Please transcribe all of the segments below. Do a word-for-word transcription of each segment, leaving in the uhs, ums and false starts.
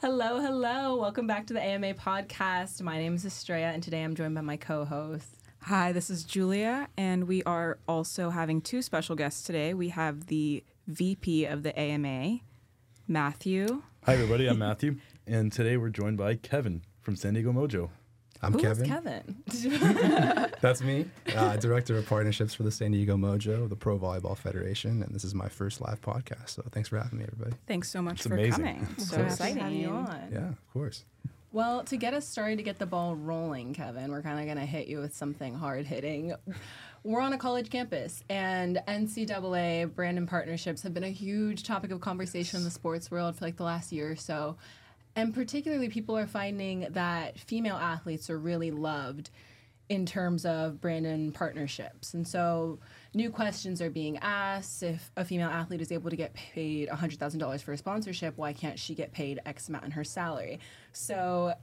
Hello, hello. Welcome back to the A M A podcast. My name is Estrella, and today I'm joined by my co-host. Hi, this is Julia, and we are also having two special guests today. We have the V P of the A M A, Matthew. Hi, everybody. I'm Matthew, and today we're joined by Kevin from San Diego Mojo. I'm Who Kevin. is Kevin? That's me, uh, Director of Partnerships for the San Diego Mojo, the Pro Volleyball Federation, and this is my first live podcast, so thanks for having me, everybody. Thanks so much It's for amazing. coming. So Happy to exciting. have you on. Yeah, of course. Well, to get us started, to get the ball rolling, Kevin, we're kind of going to hit you with something hard-hitting. We're on a college campus, and N C double A brand and partnerships have been a huge topic of conversation in the sports world for like the last year or so. And particularly, people are finding that female athletes are really loved in terms of brand and partnerships. And so new questions are being asked. If a female athlete is able to get paid one hundred thousand dollars for a sponsorship, why can't she get paid X amount in her salary? So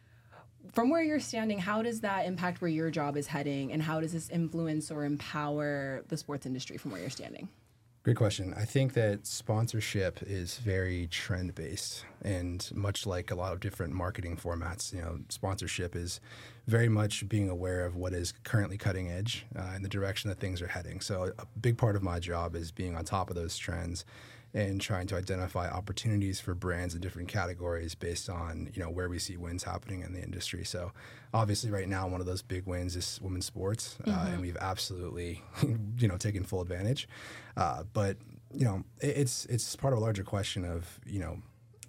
from where you're standing, how does that impact where your job is heading, and how does this influence or empower the sports industry from where you're standing? Great question. I think that sponsorship is very trend-based, and much like a lot of different marketing formats, you know, sponsorship is very much being aware of what is currently cutting edge uh, and the direction that things are heading. So a big part of my job is being on top of those trends and trying to identify opportunities for brands in different categories based on, you know, where we see wins happening in the industry. So obviously right now one of those big wins is women's sports, uh, mm-hmm. and we've absolutely, you know, taken full advantage. Uh, but, you know, it, it's it's part of a larger question of, you know,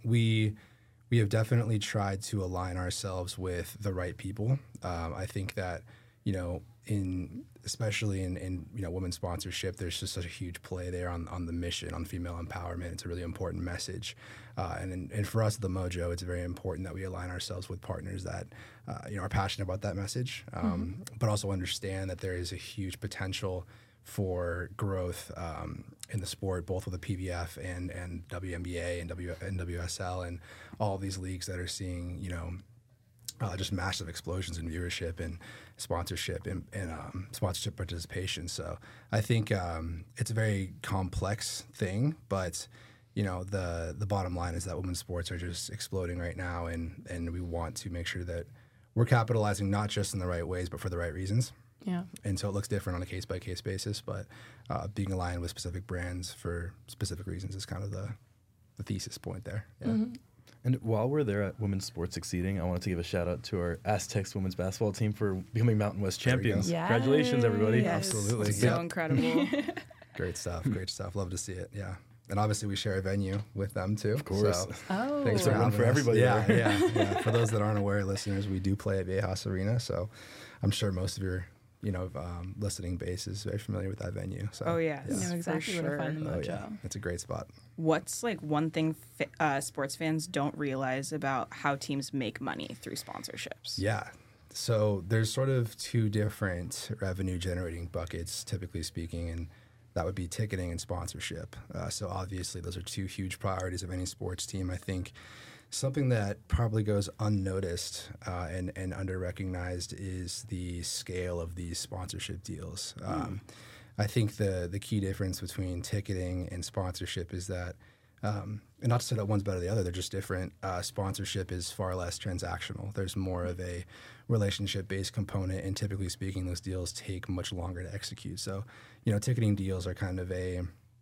we we have definitely tried to align ourselves with the right people. Um, I think that, you know, in especially in, in you know women's sponsorship, there's just such a huge play there on, on the mission, on female empowerment. It's a really important message, uh, and and for us at the Mojo, it's very important that we align ourselves with partners that uh, you know are passionate about that message, um, mm-hmm. but also understand that there is a huge potential for growth um, in the sport, both with the P V F and and W N B A and w, and W S L and all of these leagues that are seeing you know. Uh, just massive explosions in viewership and sponsorship and, and um, sponsorship participation. So I think um, it's a very complex thing, but you know the the bottom line is that women's sports are just exploding right now, and and we want to make sure that we're capitalizing not just in the right ways, but for the right reasons. Yeah. And so it looks different on a case by case basis, but uh, being aligned with specific brands for specific reasons is kind of the the thesis point there. Yeah. Mm-hmm. And while we're there at Women's Sports Succeeding, I wanted to give a shout out to our Aztecs women's basketball team for becoming Mountain West champions. Yes. Congratulations, everybody. Yes. Absolutely. So Yep. incredible. Great stuff. Great stuff. Love to see it. Yeah. And obviously we share a venue with them too. Of course. So Oh. thanks It's a for win having for us. everybody Yeah, there. yeah, yeah. For those that aren't aware, listeners, we do play at Viejas Arena. So I'm sure most of your, you know, um, listening base is very familiar with that venue. So Oh, yes. You know For exactly where to find the sure. Oh, Mojo. yeah. It's a great spot. What's like one thing fi- uh, sports fans don't realize about how teams make money through sponsorships? Yeah. So there's sort of two different revenue generating buckets, typically speaking, and that would be ticketing and sponsorship. Uh, so obviously those are two huge priorities of any sports team. I think something that probably goes unnoticed uh, and, and under-recognized is the scale of these sponsorship deals. Mm. Um, I think the the key difference between ticketing and sponsorship is that, um, and not to say that one's better than the other, they're just different. Uh, sponsorship is far less transactional. There's more of a relationship-based component, and typically speaking, those deals take much longer to execute. So, you know, ticketing deals are kind of a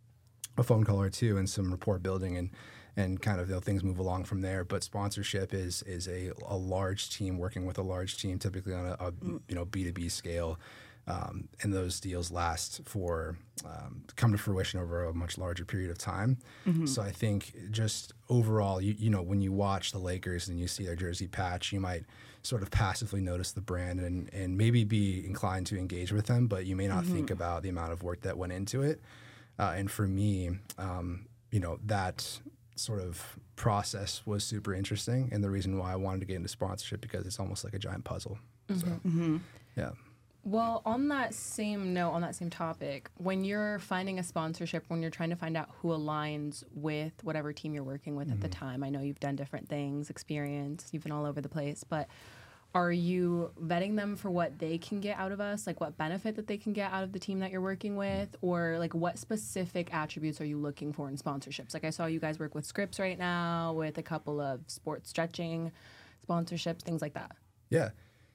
a phone call or two and some rapport building, and and kind of you know, things move along from there. But sponsorship is is a, a large team working with a large team, typically on a, a you know B two B scale. Um, and those deals last for um, come to fruition over a much larger period of time. Mm-hmm. So I think just overall, you, you know, when you watch the Lakers and you see their jersey patch, you might sort of passively notice the brand and, and maybe be inclined to engage with them, but you may not mm-hmm. think about the amount of work that went into it. Uh, and for me, um, you know, that sort of process was super interesting, and the reason why I wanted to get into sponsorship because it's almost like a giant puzzle. Mm-hmm. So, Mm-hmm. yeah. Well, on that same note, on that same topic, when you're finding a sponsorship, when you're trying to find out who aligns with whatever team you're working with mm-hmm. at the time, I know you've done different things, experience, you've been all over the place, but are you vetting them for what they can get out of us, like what benefit that they can get out of the team that you're working with, or like what specific attributes are you looking for in sponsorships? Like I saw you guys work with Scripps right now, with a couple of sports stretching sponsorships, things like that. Yeah.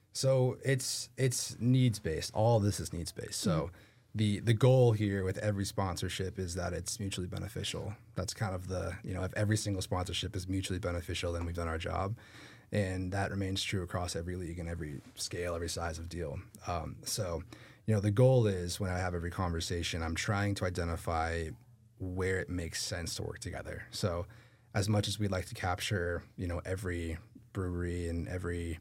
So it's it's needs based. All of this is needs based. So mm-hmm. the the goal here with every sponsorship is that it's mutually beneficial. That's kind of the, you know, if every single sponsorship is mutually beneficial, then we've done our job. And that remains true across every league and every scale, every size of deal. Um, so, you know, the goal is when I have every conversation, I'm trying to identify where it makes sense to work together. So as much as we'd like to capture, you know, every brewery and every,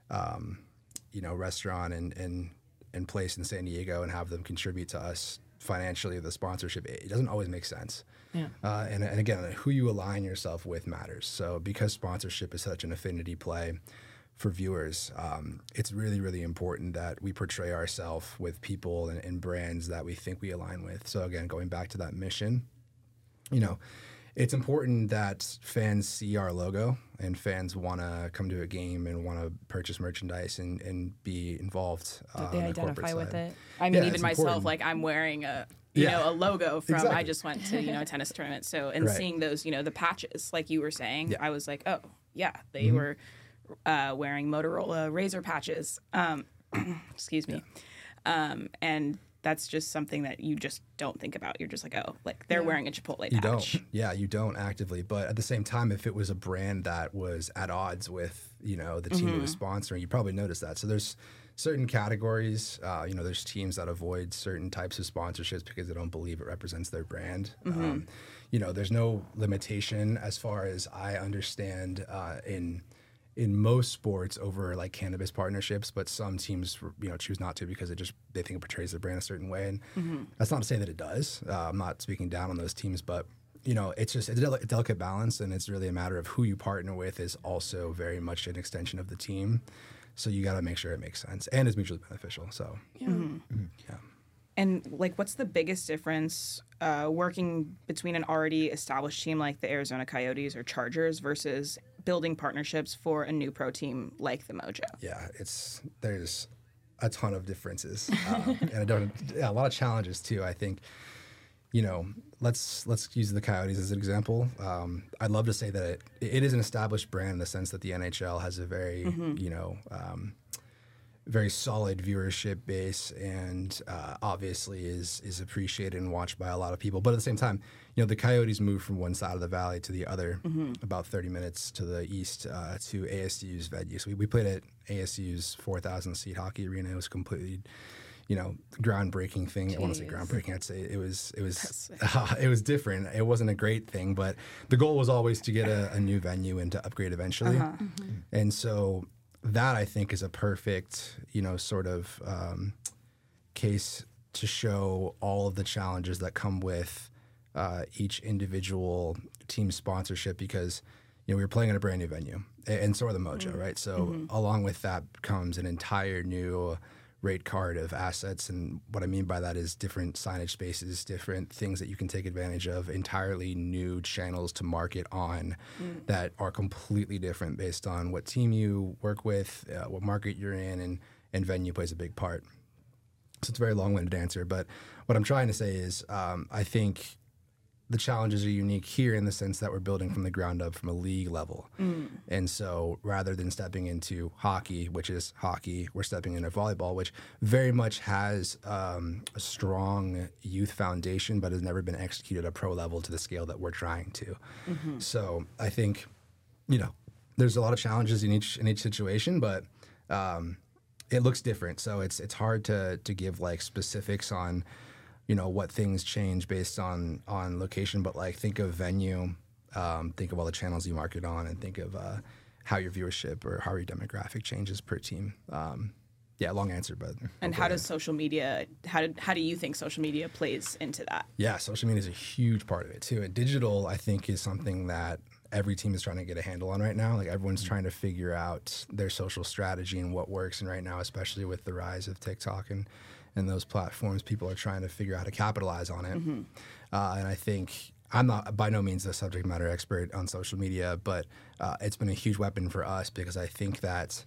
um, you know, restaurant and, and, and place in San Diego and have them contribute to us financially, the sponsorship, it doesn't always make sense. Yeah. Uh, and, and again, who you align yourself with matters. So because sponsorship is such an affinity play for viewers, um, it's really, really important that we portray ourselves with people and, and brands that we think we align with. So again, going back to that mission, you know, it's important that fans see our logo and fans want to come to a game and want to purchase merchandise and, and be involved. Uh, That they identify with it. I mean, Yeah, even myself, important. like I'm wearing a, you Yeah. know, a logo from, Exactly. I just went to, you know, a tennis tournament. So, and Right. seeing those, you know, the patches, like you were saying, Yeah. I was like, oh, yeah, they Mm-hmm. were uh, wearing Motorola Razr patches. Um, excuse me. Um, and that's just something that you just don't think about. You're just like, oh, like they're wearing a Chipotle You patch. don't. Yeah, you don't actively. But at the same time, if it was a brand that was at odds with, you know, the team it was sponsoring, you probably notice that. So there's certain categories, uh, you know, there's teams that avoid certain types of sponsorships because they don't believe it represents their brand. Um, you know, there's no limitation as far as I understand uh, in in most sports over like cannabis partnerships, but some teams, you know, choose not to because it just, they think it portrays their brand a certain way. And mm-hmm. that's not to say that it does. Uh, I'm not speaking down on those teams, but you know, it's just it's a del- delicate balance, and it's really a matter of who you partner with is also very much an extension of the team. So you got to make sure it makes sense and is mutually beneficial. So, Yeah. Mm-hmm. yeah. And like, what's the biggest difference uh, working between an already established team like the Arizona Coyotes or Chargers versus building partnerships for a new pro team like the Mojo? Yeah, it's there's a ton of differences, um, and I don't yeah, a lot of challenges too. I think, you know, let's let's use the Coyotes as an example. Um, I'd love to say that it, it is an established brand in the sense that the N H L has a very mm-hmm. you know. Um, very solid viewership base, and uh, obviously is is appreciated and watched by a lot of people. But at the same time, you know, the Coyotes moved from one side of the valley to the other, mm-hmm. about thirty minutes to the east uh, to A S U's venue. So we, we played at A S U's four thousand seat hockey arena. It was completely, you know, groundbreaking thing. Jeez. I want to say groundbreaking. I'd say it was it was uh, it was different. It wasn't a great thing, but the goal was always to get a, a new venue and to upgrade eventually. Uh-huh. Mm-hmm. And so that, I think, is a perfect, you know, sort of um, case to show all of the challenges that come with uh, each individual team sponsorship, because, you know, we were playing in a brand new venue, and, and so are the Mojo, mm-hmm. right? So mm-hmm. along with that comes an entire new rate card of assets, and what I mean by that is different signage spaces, different things that you can take advantage of, entirely new channels to market on mm. that are completely different based on what team you work with, uh, what market you're in, and, and venue plays a big part. So it's a very long-winded answer, but what I'm trying to say is um, I think the challenges are unique here in the sense that we're building from the ground up from a league level. Mm. And so rather than stepping into hockey, which is hockey, we're stepping into volleyball, which very much has um, a strong youth foundation, but has never been executed at a pro level to the scale that we're trying to. Mm-hmm. So I think, you know, there's a lot of challenges in each in each situation, but um, it looks different. So it's it's hard to to give like specifics on, you know, what things change based on on location, but like think of venue, um, think of all the channels you market on, and think of uh, how your viewership or how your demographic changes per team. Um, yeah, long answer, but and how does social media? How did how do you think social media plays into that? Yeah, social media is a huge part of it too. And digital, I think, is something that every team is trying to get a handle on right now. Like everyone's mm-hmm. trying to figure out their social strategy and what works. And right now, especially with the rise of TikTok and and those platforms, people are trying to figure out how to capitalize on it. Mm-hmm. Uh, and I think I'm not by no means a subject matter expert on social media, but uh, it's been a huge weapon for us because I think that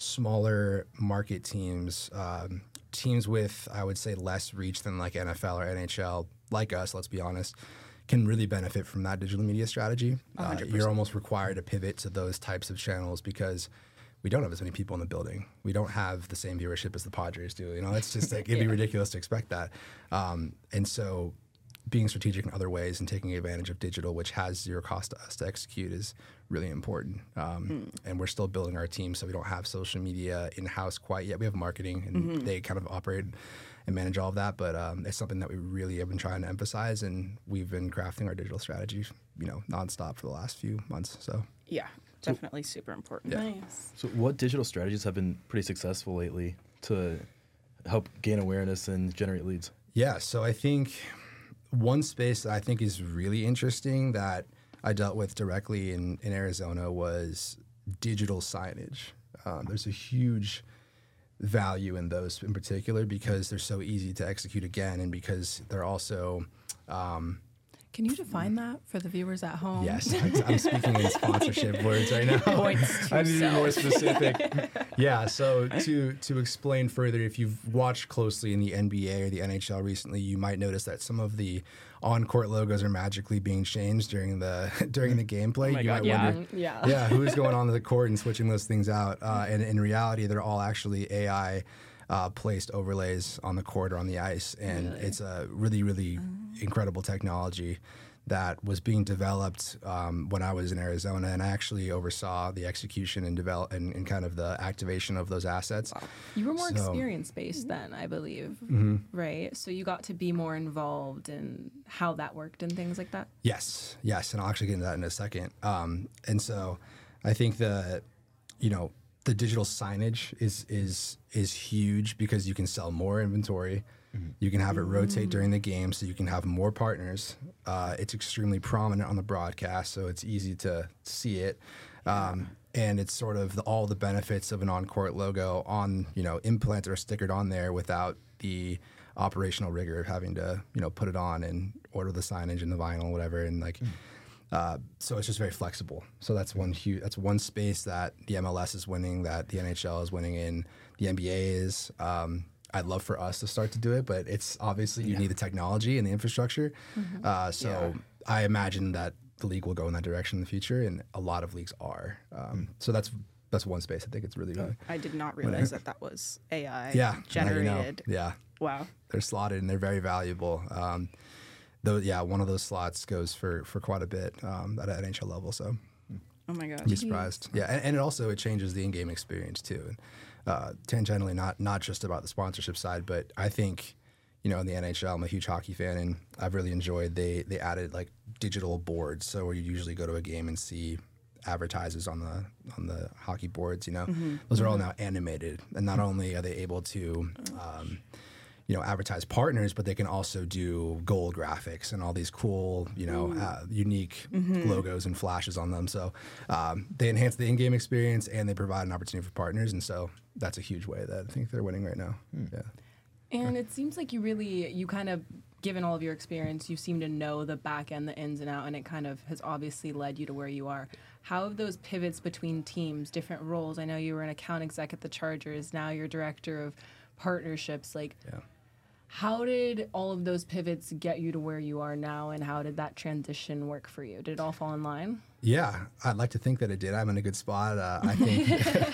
smaller market teams, um, teams with, I would say, less reach than like N F L or N H L, like us, let's be honest, can really benefit from that digital media strategy. Uh, you're almost required to pivot to those types of channels because we don't have as many people in the building. We don't have the same viewership as the Padres do. You know, it's just like, it'd be ridiculous to expect that. Um, and so being strategic in other ways and taking advantage of digital, which has zero cost to us to execute, is really important. Um, mm. And we're still building our team, so we don't have social media in-house quite yet. We have marketing, and mm-hmm. they kind of operate and manage all of that. But um, it's something that we really have been trying to emphasize, and we've been crafting our digital strategy, you know, nonstop for the last few months. So yeah, definitely so, super important. Yeah. Nice. So what digital strategies have been pretty successful lately to help gain awareness and generate leads? Yeah, so I think one space that I think is really interesting that I dealt with directly in, in Arizona was digital signage. Um, there's a huge value in those in particular because they're so easy to execute again, and because they're also um, Can you define that for the viewers at home? Yes, I, I'm speaking in sponsorship words right now. Points to I need to be sell. more specific. Yeah, so to to explain further, if you've watched closely in the N B A or the N H L recently, you might notice that some of the on-court logos are magically being changed during the during the gameplay. Oh my you God, might yeah. wonder, Yeah. yeah, who's going on to the court and switching those things out. Uh, and in reality, they're all actually A I uh, placed overlays on the court or on the ice, and Really? it's a really, really incredible technology that was being developed um, when I was in Arizona, and I actually oversaw the execution and develop and, and kind of the activation of those assets. You were more So- experience based then, I believe, Mm-hmm. right? So you got to be more involved in how that worked and things like that. Yes, yes, and I'll actually get into that in a second. Um, and so, I think the, you know, the digital signage is is is huge because you can sell more inventory. You can have it rotate during the game, so you can have more partners. Uh, it's extremely prominent on the broadcast, so it's easy to see it. Um, and it's sort of the, all the benefits of an on-court logo on, you know, implanted or stickered on there without the operational rigor of having to, you know, put it on and order the signage and the vinyl, whatever, and like. Uh, so it's just very flexible. So that's one huge. That's one space that the M L S is winning, that the N H L is winning in, the N B A is. Um, I'd love for us to start to do it, but it's obviously you Yeah. need the technology and the infrastructure. Uh, so I imagine that the league will go in that direction in the future, and a lot of leagues are. Um, so that's that's one space I think it's really. really I did not realize that that was A I yeah, now you know. generated. Yeah, Wow. they're slotted and they're very valuable. Um, though, yeah, one of those slots goes for for quite a bit um, at an N H L level. So. Oh my gosh. Be surprised. Yeah, and, and it also it changes the in-game experience too. And uh, tangentially, not not just about the sponsorship side, but I think, you know, in the N H L, I'm a huge hockey fan, and I've really enjoyed they they added like digital boards, so where you usually go to a game and see advertisers on the on the hockey boards. You know, Mm-hmm. those are all now animated, and not only are they able to. Um, you know, advertise partners, but they can also do goal graphics and all these cool, you know, uh, unique Mm-hmm. logos and flashes on them. So um, they enhance the in-game experience and they provide an opportunity for partners. And so that's a huge way that I think they're winning right now. Yeah. And it seems like you really, you kind of, given all of your experience, you seem to know the back end, the ins and out, and it kind of has obviously led you to where you are. How have those pivots between teams, different roles? I know you were an account exec at the Chargers, now you're director of partnerships. Like, Yeah. how did all of those pivots get you to where you are now, and how did that transition work for you? Did it all fall in line? Yeah, I'd like to think that it did. I'm in a good spot. Uh, I think,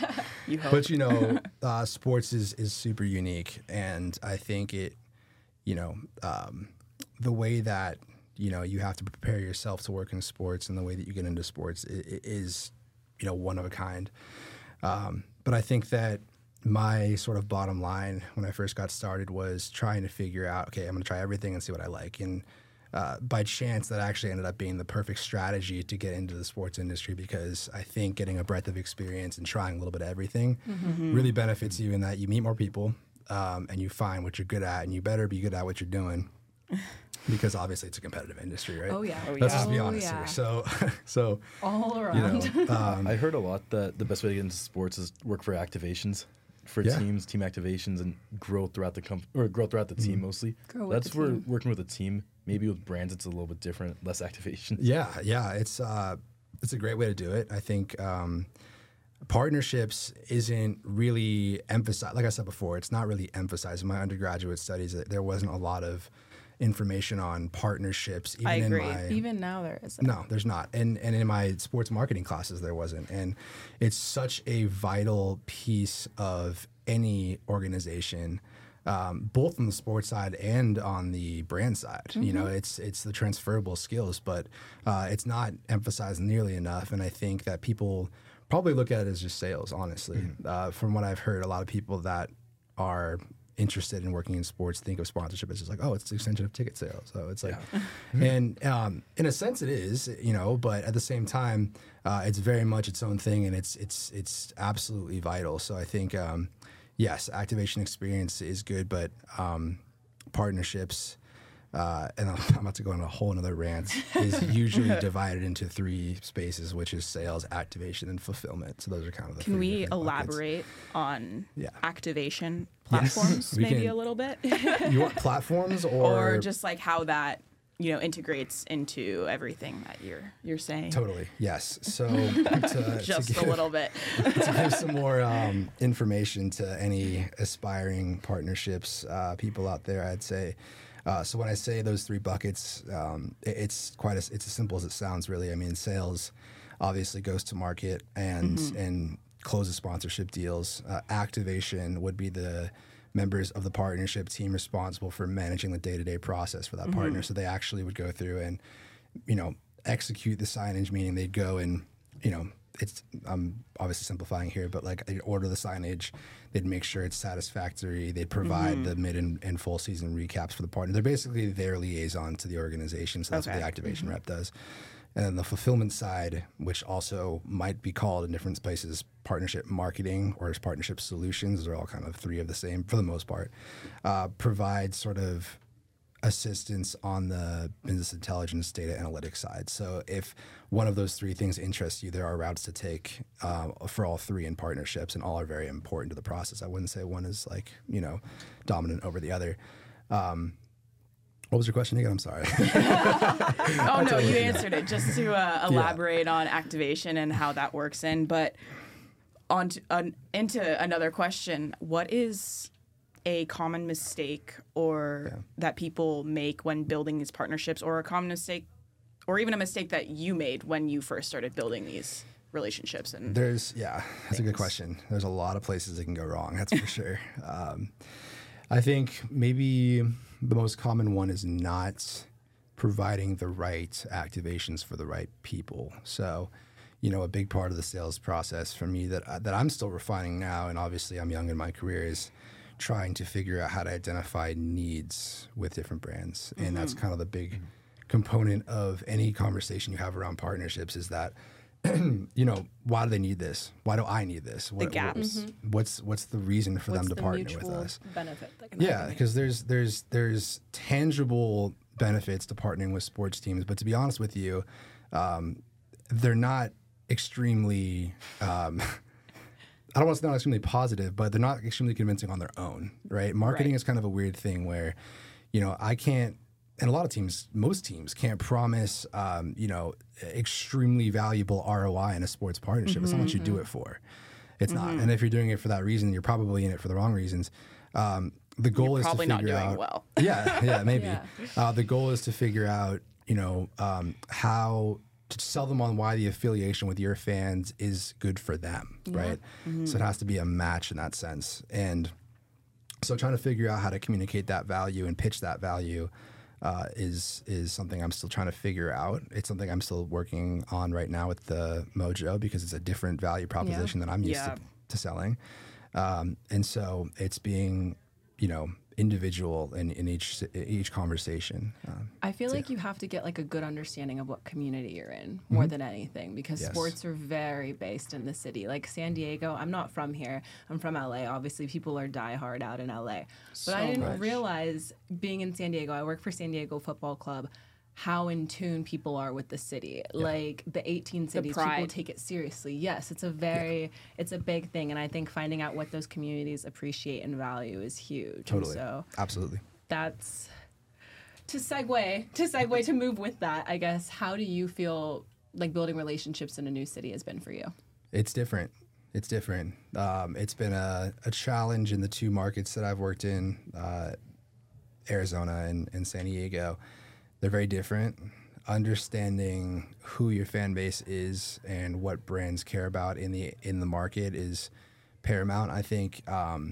You hope. but you know, uh, sports is is super unique, and I think it, you know, um, the way that you know you have to prepare yourself to work in sports and the way that you get into sports i- i- is, you know, one of a kind. Um, but I think that my sort of bottom line when I first got started was trying to figure out, okay, I'm going to try everything and see what I like. And uh, by chance, that actually ended up being the perfect strategy to get into the sports industry, because I think getting a breadth of experience and trying a little bit of everything really benefits you in that you meet more people um, and you find what you're good at, and you better be good at what you're doing. Because obviously it's a competitive industry, right? Oh, yeah. Oh, Let's yeah. just be Oh, honest yeah. here. So, so All you around. know, um, I heard a lot that the best way to get into sports is work for activations, for Yeah. teams, team activations, and grow throughout the comp- or grow throughout the team mostly. Grow with That's the where team. working with a team. Maybe with brands, it's a little bit different, less activation. Yeah, yeah, it's uh, it's a great way to do it. I think um, partnerships isn't really emphasized. Like I said before, it's not really emphasized. In my undergraduate studies, there wasn't a lot of information on partnerships. Even I agree. In my, Even now there isn't. No, there's not. And and in my sports marketing classes, there wasn't. And it's such a vital piece of any organization, um, both on the sports side and on the brand side. Mm-hmm. You know, it's it's the transferable skills, but uh, it's not emphasized nearly enough. And I think that people probably look at it as just sales, honestly. Mm-hmm. Uh, from what I've heard, a lot of people that are interested in working in sports think of sponsorship as just like, oh, it's the extension of ticket sales. So it's like, yeah. and um, in a sense it is, you know, but at the same time, uh, it's very much its own thing, and it's it's it's absolutely vital. So I think, um, yes, activation experience is good, but um, partnerships, uh, and I'm about to go on a whole another rant, is usually divided into three spaces, which is sales, activation, and fulfillment. So those are kind of the Can three we different elaborate buckets. on Yeah. activation platforms We maybe can- a little bit? You want platforms or, Or just like how that, you know, integrates into everything that you're you're saying. Totally, yes. So to, Just to give, a little bit. to give some more um, information to any aspiring partnerships uh, people out there, I'd say. Uh, so when I say those three buckets, um, it, it's quite as it's as simple as it sounds. Really, I mean, sales obviously goes to market and mm-hmm. and closes sponsorship deals. Uh, activation would be the members of the partnership team responsible for managing the day-to-day process for that mm-hmm. partner. So they actually would go through and, you know, execute the signage, meaning they'd go and, you know, it's I'm obviously simplifying here, but like they'd order the signage, they'd make sure it's satisfactory, they'd provide mm-hmm. the mid and, and full season recaps for the partner. They're basically their liaison to the organization, so that's okay. what the activation mm-hmm. rep does. And then the fulfillment side, which also might be called in different places partnership marketing or as partnership solutions, they're all kind of three of the same for the most part, uh, provides sort of assistance on the business intelligence data analytics side. So if one of those three things interests you, there are routes to take uh, for all three in partnerships, and all are very important to the process. I wouldn't say one is like, you know, dominant over the other. Um, What was your question again? I'm sorry. oh, no, you answered it. Just to uh, elaborate yeah. on activation and how that works in. But on to, uh, into another question, what is a common mistake or yeah. that people make when building these partnerships, or a common mistake, or even a mistake that you made when you first started building these relationships? And There's, yeah, that's things. a good question. There's a lot of places it can go wrong, that's for sure. Um, I think maybe the most common one is not providing the right activations for the right people. So, you know, a big part of the sales process for me that that I'm still refining now, and obviously I'm young in my career, is trying to figure out how to identify needs with different brands. Mm-hmm. And that's kind of the big component of any conversation you have around partnerships, is that, you know, why do they need this? Why do I need this? What, the gaps. Mm-hmm. What's what's the reason for what's them to the partner with us? Benefit that can yeah, because there's there's there's tangible benefits to partnering with sports teams, but to be honest with you, um, they're not extremely. Um, I don't want to sound extremely positive, but they're not extremely convincing on their own, right? Marketing right. is kind of a weird thing where, you know, I can't. And a lot of teams, most teams can't promise, um, you know, extremely valuable R O I in a sports partnership. Mm-hmm, it's not what you do it for. It's mm-hmm. not. And if you're doing it for that reason, you're probably in it for the wrong reasons. Um, the goal you're is to probably figure not doing out. Well. Yeah, yeah, maybe. yeah. Uh, the goal is to figure out, you know, um, how to sell them on why the affiliation with your fans is good for them, yeah. right? Mm-hmm. So it has to be a match in that sense. And so trying to figure out how to communicate that value and pitch that value Uh, is is something I'm still trying to figure out. It's something I'm still working on right now with the Mojo, because it's a different value proposition yeah. that I'm used yeah. to, to selling. Um, and so it's being, you know, individual in, in each each conversation. Um, I feel so like yeah. you have to get like a good understanding of what community you're in more mm-hmm. than anything, because yes. sports are very based in the city. Like San Diego, I'm not from here. I'm from L A. Obviously, people are diehard out in L A. But So I didn't much. realize, being in San Diego, I work for San Diego Football Club, how in tune people are with the city. Yeah. Like the eighteen cities, pride. people take it seriously. Yes, it's a very, yeah. it's a big thing. And I think finding out what those communities appreciate and value is huge. Totally. And so absolutely. That's to segue, to segue to move with that, I guess. How do you feel like building relationships in a new city has been for you? It's different. It's different. Um, it's been a, a challenge in the two markets that I've worked in, uh, Arizona and, and San Diego. They're very different. Understanding who your fan base is and what brands care about in the in the market is paramount. I think um,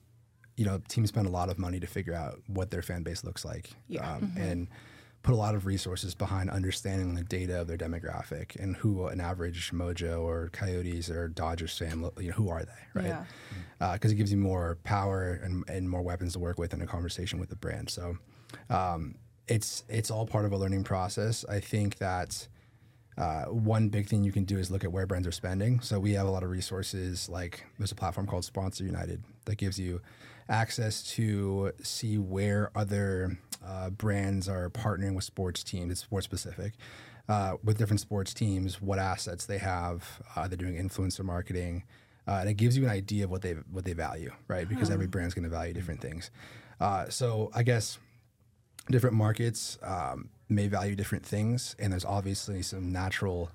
you know teams spend a lot of money to figure out what their fan base looks like, Yeah. um, Mm-hmm. and put a lot of resources behind understanding the data of their demographic and who an average Mojo or Coyotes or Dodgers fan, lo- you know, who are they, right? Yeah. Because it gives you more power and, and more weapons to work with in a conversation with the brand. So um, it's it's all part of a learning process. I think that uh, one big thing you can do is look at where brands are spending. So we have a lot of resources, like there's a platform called Sponsor United that gives you access to see where other uh, brands are partnering with sports teams. It's sports specific. Uh, with different sports teams, what assets they have. Uh, they're doing influencer marketing. Uh, and it gives you an idea of what they what they value, right? Because every brand's going to value different things. Uh, so I guess different markets um, may value different things, and there's obviously some natural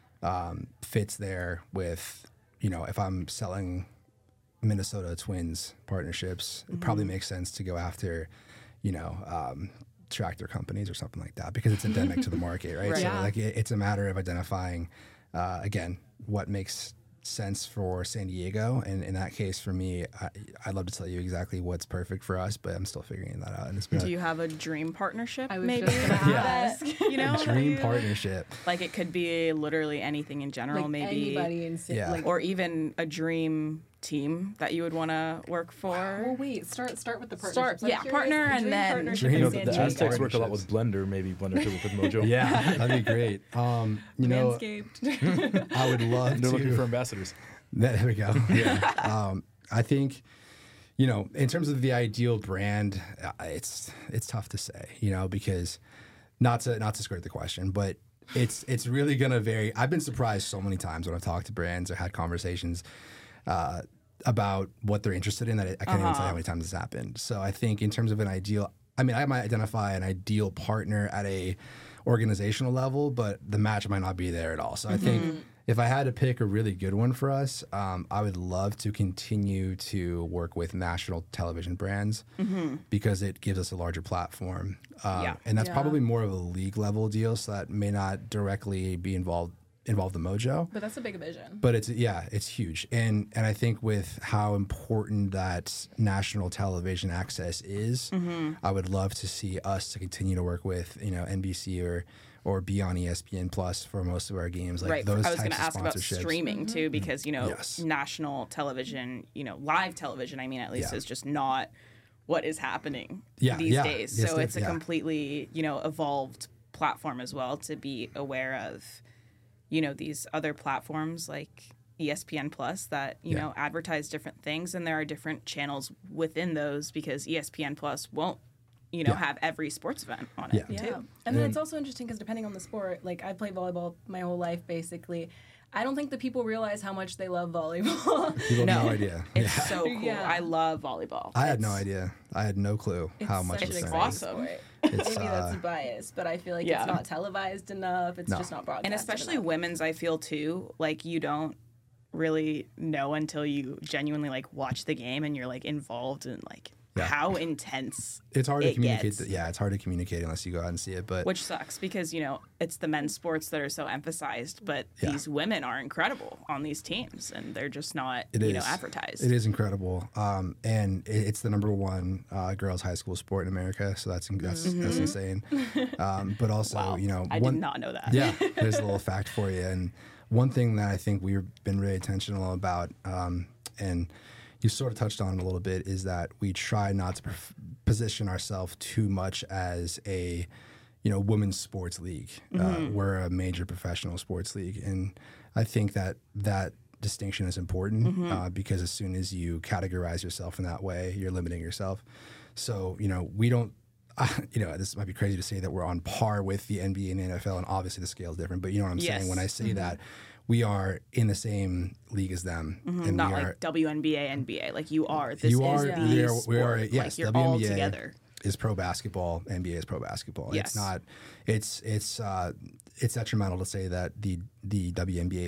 um, fits there. With you know, if I'm selling Minnesota Twins partnerships, it probably makes sense to go after, you know, um, tractor companies or something like that because it's endemic to the market, right? Right. So Yeah. like it, it's a matter of identifying, uh, again, what makes sense for San Diego, and in that case, for me, I, I'd love to tell you exactly what's perfect for us, but I'm still figuring that out. And it's been Do a you have a dream partnership? I was maybe just gonna that, ask. you know, dream you- partnership. Like it could be literally anything in general, Like maybe, anybody in San- Yeah. like or even a dream team that you would want to work for. Well, wait. Start start with the partnerships. Start- I'm yeah, curious, partner a and dream then- partnership Dream- in You know, San the, the Diego. Aztecs work a lot with Blender, maybe Blender should work with Mojo. Yeah, that'd be great. Um, you know, Manscaped. I would love They're to. looking for ambassadors. There we go. Yeah. um, I think, you know, in terms of the ideal brand, uh, it's it's tough to say, you know, because not to not to skirt the question, but it's it's really gonna vary. I've been surprised so many times when I've talked to brands or had conversations uh, about what they're interested in that I, I can't even tell you how many times this happened. So I think in terms of an ideal, I mean, I might identify an ideal partner at a organizational level, but the match might not be there at all. So I think if I had to pick a really good one for us, um, I would love to continue to work with national television brands because it gives us a larger platform. Um, Yeah. And that's Yeah. probably more of a league level deal, so that may not directly be involved involve the Mojo. But that's a big vision. But it's yeah, it's huge, and and I think with how important that national television access is, I would love to see us to continue to work with you know N B C or or be on E S P N Plus for most of our games. Like Right. those I was types going to of ask about sponsorships. streaming too, because you know, Yes. national television, you know, live television. I mean, at least Yeah. is just not what is happening Yeah, these yeah. days. Yes, so that- it's a yeah. completely, you know, evolved platform as well to be aware of, you know, these other platforms like E S P N Plus that you Yeah. know advertise different things, and there are different channels within those because E S P N Plus won't, you know, Yeah. have every sports event on Yeah. it Yeah. too. And then it's also interesting because depending on the sport, like I played volleyball my whole life basically. I don't think the people realize how much they love volleyball. People have No. no idea. It's Yeah. so cool. Yeah. I love volleyball. I had no It's- idea. I had no clue how much such it an was. It's exciting awesome. sport. It's, Maybe that's uh, a bias, but I feel like Yeah. it's not televised enough. It's No. just not broadcast. And especially enough. women's, I feel too, like you don't really know until you genuinely like watch the game and you're like involved in like Yeah. how intense It's hard to it communicate. gets. th- yeah, it's hard to communicate unless you go out and see it. But Which sucks because, you know, it's the men's sports that are so emphasized, but Yeah. these women are incredible on these teams and they're just not, It you is. know, advertised. It is incredible, um, and it, it's the number one uh, girls' high school sport in America. So that's that's, that's insane. Um, but also, Wow. you know, I one, did not know that. Yeah, there's a little fact for you. And one thing that I think we've been really intentional about, um, and you sort of touched on it a little bit, is that we try not to pr- position ourselves too much as a, you know, women's sports league. Uh, we're a major professional sports league, and I think that that distinction is important uh, because as soon as you categorize yourself in that way, you're limiting yourself. So, you know, we don't. Uh, you know, this might be crazy to say that we're on par with the N B A and the N F L, and obviously the scale is different. But you know what I'm Yes. saying when I say that we are in the same league as them, and Not we like are. W N B A, N B A. Like you are. This You is are. the We are. sport. We are. Like Yes. you're W N all B A together. is pro basketball. N B A is pro basketball. Yes. It's not. It's it's uh, it's detrimental to say that the the W N B A is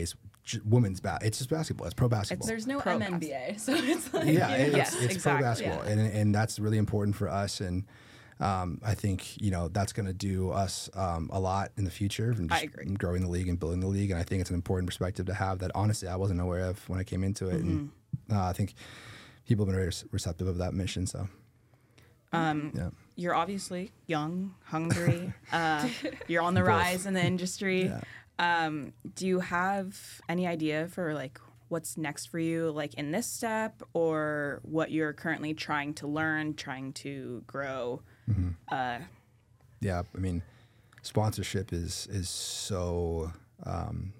j- women's ba- it's just basketball. It's pro basketball. There's no Pro M N B A, so it's like yeah, you know. it's, Yes, it's exactly. pro basketball, Yeah. and and that's really important for us. And um, I think you know that's going to do us um, a lot in the future, and I just agree. growing the league and building the league. And I think it's an important perspective to have that honestly I wasn't aware of when I came into it. And uh, I think people have been very receptive of that mission. So Um, yeah. You're obviously young, hungry. uh, you're on the rise in the industry. Yeah. Um, do you have any idea for like what's next for you, like in this step, or what you're currently trying to learn, trying to grow? Uh, Yeah, I mean, sponsorship is is so um,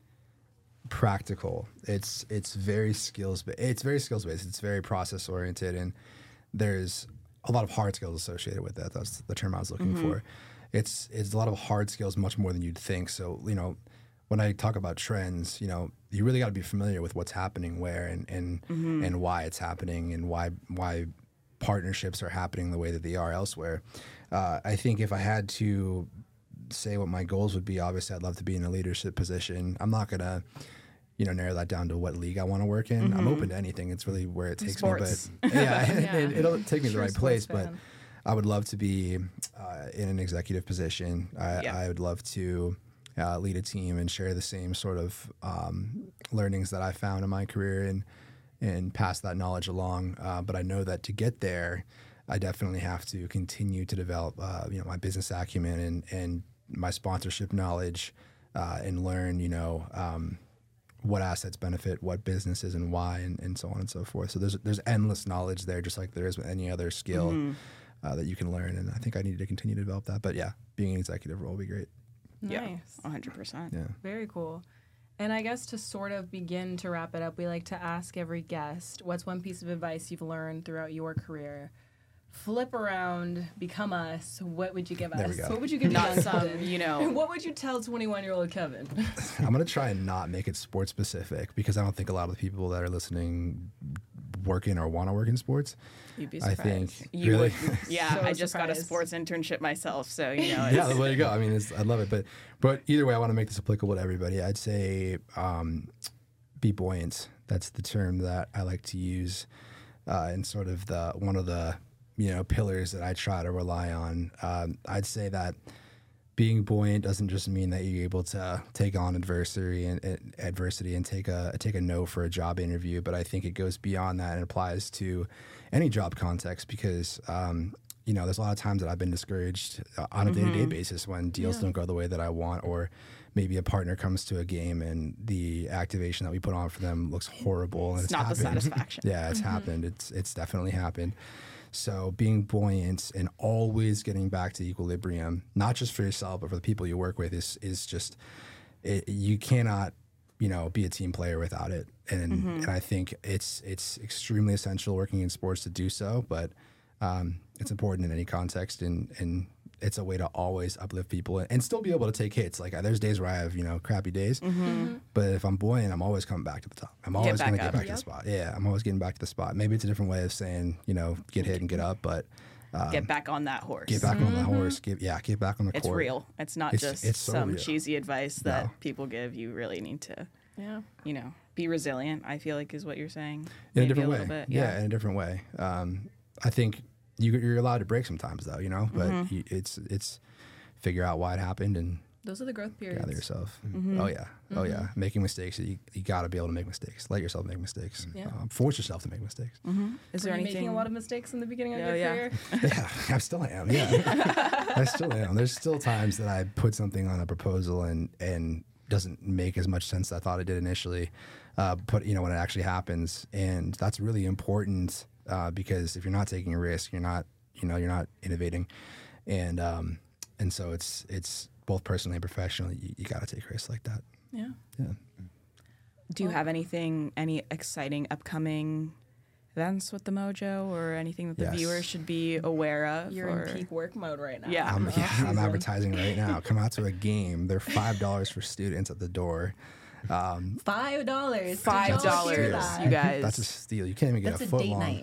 practical. It's it's very skills, but it's very skills based. It's very process oriented, and there's a lot of hard skills associated with that. That's the term I was looking for. It's it's a lot of hard skills, much more than you'd think. So you know, when I talk about trends, you know, you really got to be familiar with what's happening where and and and why it's happening and why why partnerships are happening the way that they are elsewhere. Uh, I think if I had to say what my goals would be, obviously I'd love to be in a leadership position. I'm not gonna, you know, narrow that down to what league I want to work in. I'm open to anything. It's really where it takes Sports. me. But yeah, Yeah. it, it'll take me to the True right sports place. But fan. I would love to be uh, in an executive position. I, Yeah. I would love to uh, lead a team and share the same sort of um, learnings that I found in my career and and pass that knowledge along. Uh, but I know that to get there, I definitely have to continue to develop, uh, you know, my business acumen and and my sponsorship knowledge, uh, and learn, you know, um, what assets benefit what businesses and why, and, and so on and so forth. So there's there's endless knowledge there, just like there is with any other skill uh, that you can learn. And I think I need to continue to develop that. But yeah, being an executive role would be great. Yeah, Nice. one hundred percent. Yeah. Very cool. And I guess to sort of begin to wrap it up, we like to ask every guest, what's one piece of advice you've learned throughout your career? Flip around, become us. What would you give There we us? go. What would you give Not young some, Kevin? you know. What would you tell twenty-one-year-old Kevin? I'm going to try and not make it sports specific because I don't think a lot of the people that are listening work in or want to work in sports. You'd be I surprised. think- You really? would. Yeah, So I just got a surprised. sports internship myself, so you know. It's, Yeah, there you go. I mean, it's, I love it. But but either way, I want to make this applicable to everybody. I'd say um, be buoyant. That's the term that I like to use, uh, and sort of the one of the you know pillars that I try to rely on. Um, I'd say that being buoyant doesn't just mean that you're able to take on adversity and, and adversity and take a take a no for a job interview, but I think it goes beyond that and applies to any job context because um, you know there's a lot of times that I've been discouraged uh, on a day-to-day basis when deals don't go the way that I want, or maybe a partner comes to a game and the activation that we put on for them looks horrible and It's it's, not the happened. satisfaction. Yeah, it's happened. It's it's definitely happened. So being buoyant and always getting back to equilibrium, not just for yourself but for the people you work with, is is just it, you cannot you know be a team player without it. And and I think it's it's extremely essential working in sports to do so. But um, it's important in any context, and and it's a way to always uplift people and, and still be able to take hits. Like there's days where I have you know crappy days, but if I'm buoyant, I'm always coming back to the top. I'm always back going to get up. back to Yep. the spot. Yeah, I'm always getting back to the spot. Maybe it's a different way of saying you know get hit and get up, but um, Get back on that horse. get back on the horse. Get yeah, get back on the It's court. real. It's not It's- just it's so some real. cheesy advice that No. people give. You really need to, Yeah. you know, be resilient. I feel like is what you're saying. in Maybe a different way. little bit. yeah. Yeah. in a different way. Um, I think you, you're allowed to break sometimes, though. You know, but Mm-hmm. you, it's it's figure out why it happened and Those are the growth periods. gather yourself. Mm-hmm. Oh yeah, oh yeah. Making mistakes, you you got to be able to make mistakes. Let yourself make mistakes. Yeah. Um, force yourself to make mistakes. Is Were there you anything? making a lot of mistakes in the beginning of Yeah, your yeah. career? Yeah, I still am. Yeah, I still am. There's still times that I put something on a proposal and and doesn't make as much sense as I thought it did initially. Uh, but you know when it actually happens, and that's really important uh, because if you're not taking a risk, you're not you know you're not innovating, and um, and so it's it's both personally and professionally. You, you got to take risks like that. Yeah. Yeah. Do you have anything, any exciting upcoming events with the Mojo, or anything that the Yes. viewers should be aware of? You're or- in peak work mode right now. Yeah. I'm, Off yeah, I'm season. advertising right now. Come out to a game. They're five dollars for students at the door. Um, Five dollars. Five dollars, Steal. you guys. That's a steal. You can't even get That's a a foot date long. night.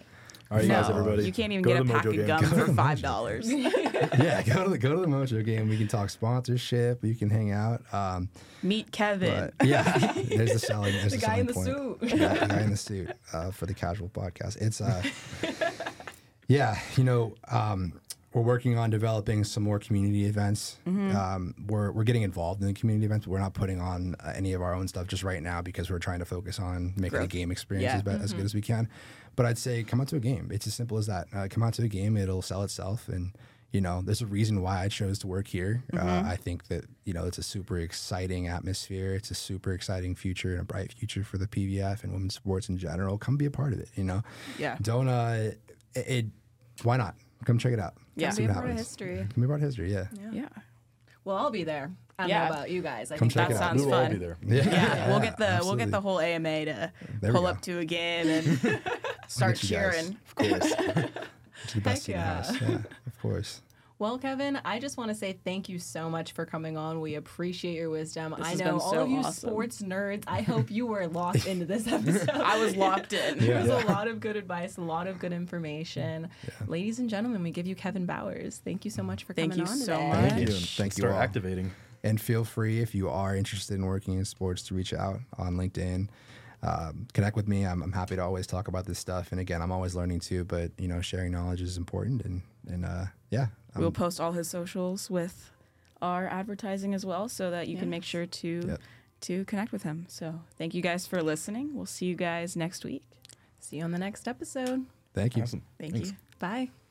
All right, you No, guys, everybody. you can't even go get to a the pack Mojo of game. gum Go to for the five Mojo. dollars. Yeah, go to the go to the Mojo game. We can talk sponsorship. You can hang out. Um, Meet Kevin. but yeah, there's the selling. There's The the guy in selling the point. suit. Yeah, the guy in the suit uh, for the casual podcast. It's uh, yeah, you know, um, we're working on developing some more community events. Mm-hmm. Um, we're we're getting involved in the community events. But we're not putting on uh, any of our own stuff just right now because we're trying to focus on making Growth. the game experience Yeah. as, be- as good as we can. But I'd say come out to a game. It's as simple as that. Uh, come out to a game. It'll sell itself. And you know, there's a reason why I chose to work here. Uh, I think that you know it's a super exciting atmosphere. It's a super exciting future and a bright future for the P V F and women's sports in general. Come be a part of it. You know, Yeah. don't uh, it, it why not? Come check it out. Yeah. See Be a what part of happens. history. Come be a part of history. Yeah. Yeah. Well, I'll be there. I don't Yeah. know about you guys. I Come think check That it out. sounds We will all fun. be there. Yeah, we'll get the we'll absolutely. get the whole A M A to There we pull go. up to a game and start Get you guys. cheering. Of course. To the best Heck in the yeah. house. Yeah, of course. Well, Kevin, I just want to say thank you so much for coming on. We appreciate your wisdom. This I has know been all so of you awesome. sports nerds, I hope you were locked into this episode. I was locked in. It was a lot of good advice, a lot of good information. Ladies and gentlemen, we give you Kevin Bowers. Thank you so much for Thank coming you on so today. much. Thank you. And Thank you start all. activating. And feel free, if you are interested in working in sports, to reach out on LinkedIn. Um, connect with me. I'm, I'm happy to always talk about this stuff. And again, I'm always learning too. But you know, sharing knowledge is important. And and uh, yeah, I'm- We'll post all his socials with our advertising as well, so that you can make sure to Yep. to connect with him. So thank you guys for listening. We'll see you guys next week. See you on the next episode. thank you. Awesome. Thank Thanks. you. Bye.